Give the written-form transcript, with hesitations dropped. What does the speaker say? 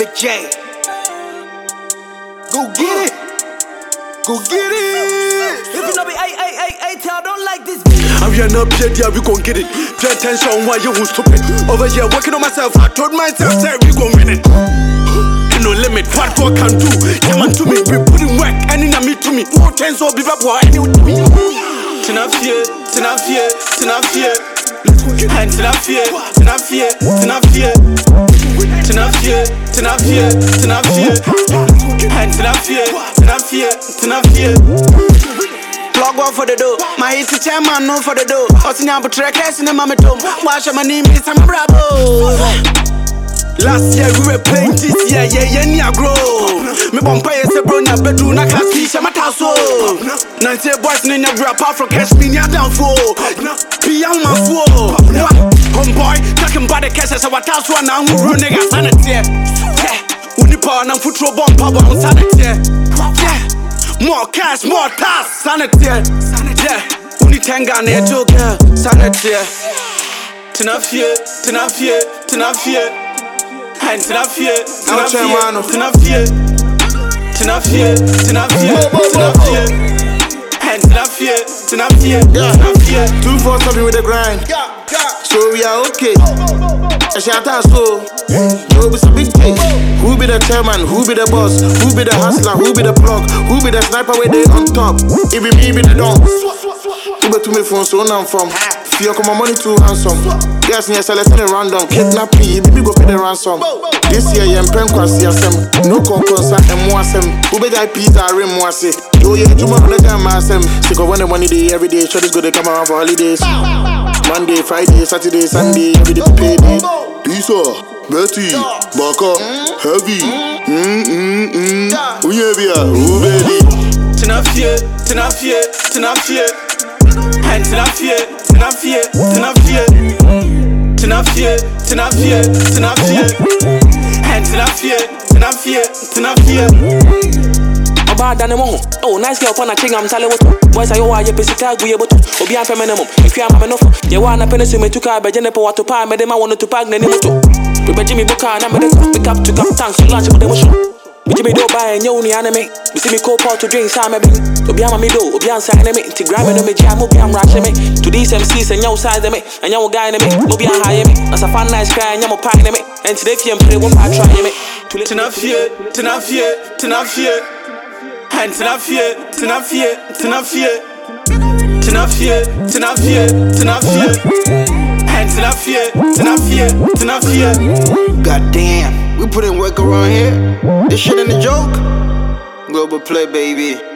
Vic J. Go get it. Go get it. If you know me, I tell, don't like this. I'm here up here, yeah, we gon' get it. Pay attention, why you won't stupid. Over here, working on myself, I told myself, say we gon' win it. Ain't no limit, what God can do. Yeah, man, to me, we put in work, and in a me to me. More chance of be back, boy, any to me. Tenafie. And tenafie. And tenafie. Plug one for the door. My hit chairman no for the door. Osinya butre cash in the mama tom. Wash my name is Sam Bravo. Last year we were playing this year, yeah, grow. Me bumpire is a bronya bedroom, na class fish, I'm a tasso. 90 boys in the rap apart from cash me near down for. Beyond my fool. Homeboy, talking about the cash as I was tasso and I'm running a sanity. Yeah, Unipa and I'm foot bomb power on sanity. Yeah, more cash, more task, sanity. Yeah, Unitanga and a joker, sanity. Tenafie. And tenafie. And tenafie. 247 with the grind. So we are okay. I shout out so. Yo, it's a big case. Who be the chairman? Who be the boss? Who be the hustler? Who be the plug? Who be the sniper where they on top? It be me, be the dog. Uber to me phone, so I'm from. Fear come my money too handsome. Yes, yes, I let it random. Kidnap me, baby go pay the ransom. This year, I'm pen cross CSM. No concurrence and more sem. Who be that pizza rim more say? Oh yeah, you want to let my sem. She go when the money day every day. Shorty's go to come around for holidays. Monday, Friday, Saturday, Sunday, every day to pay day. Pizza, Betty, Baka, Heavy. Oh yeah, baby. Tenafie. And tenafie. And tenafie. About Danemo. Oh, nice girl, Pana Ching, I'm Sally. Boys, I owe you Pesica, we able to be a minimum. If you are my enough, you want a penny to car, but Jennifer want to pay, Madame, I wanted to pack the Nimoto. We Jimmy Booker, and I'm going to pick up to come tanks to lunch with the motion. But Jimmy don't buy a new anime. We see me call Paul to drink some maybe. Obiama Mido, Obian Saname, to grab me, Jam, Obiam Rashame. To these MCs and your side of me, and your guy in me, Obian high me. As a fan nice guy, and your pie in me. And today, if you play what I try me. Tenafie. And tenafie. And tenafie. Goddamn, we put in work around here. This shit ain't a joke. Global play, baby.